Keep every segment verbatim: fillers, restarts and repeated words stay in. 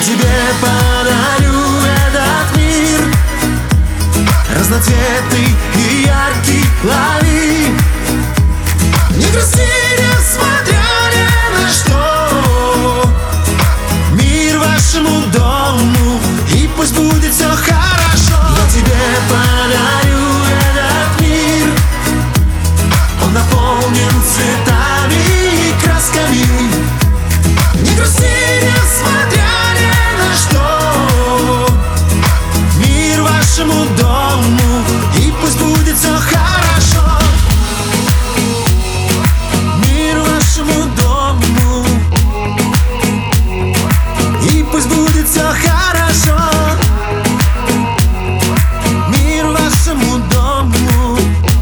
тебе подарю этот мир, разноцветный и яркий, лови. Не грусти, несмотря ни на что, мир вашему дому, и пусть будет все хорошо. Я тебе подарю этот мир, он наполнен цветами и красками. Не грусти, несмотря ни на что, мир вашему дому, и пусть будет все хорошо. Мир вашему дому, и пусть будет все хорошо. Мир вашему дому,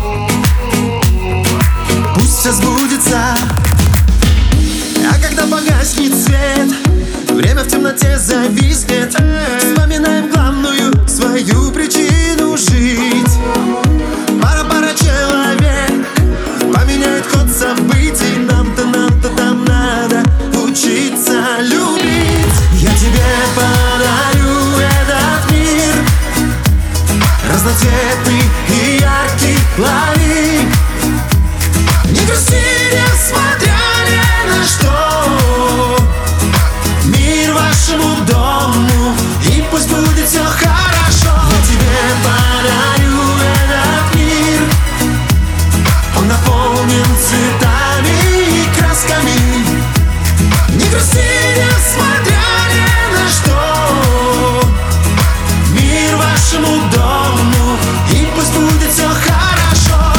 пусть все сбудется. А когда погаснет свет, время в темноте зависнет, вспоминаем главную свою причину жить. Пара-пара человек поменяет ход событий. Нам-то, нам-то там надо учиться любить. Я тебе подарю этот мир, разноцветный и яркий, лови. Не грусти, несмотря ни на что, мир вашему дому, и пусть будет все хорошо. Я тебе подарю этот мир, он наполнен цветами и красками. Не грусти, несмотря ни на что, мир вашему дому, и пусть будет все хорошо.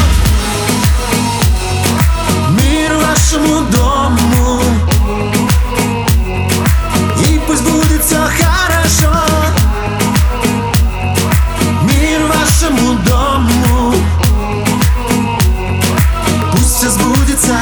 Мир вашему дому, и пусть будет все хорошо. Мир вашему дому, пусть все сбудется.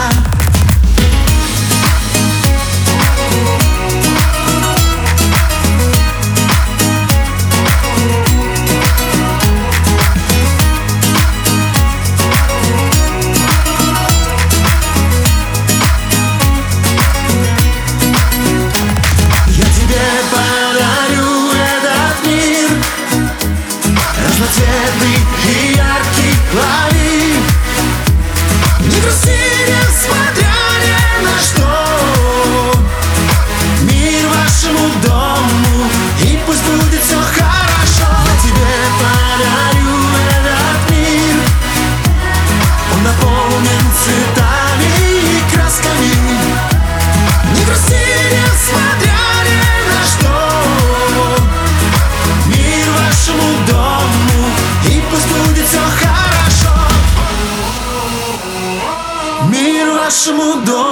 Подарю этот мир, разноцветный и яркий, лови. Не грусти, несмотря ни на что, мир вашему дому, и пусть будет все хорошо. Я тебе подарю этот мир, он наполнен цветами и красками. Не грусти, несмотря ни на что, мир вашему дому, и пусть будет все хорошо. Мир вашему дому.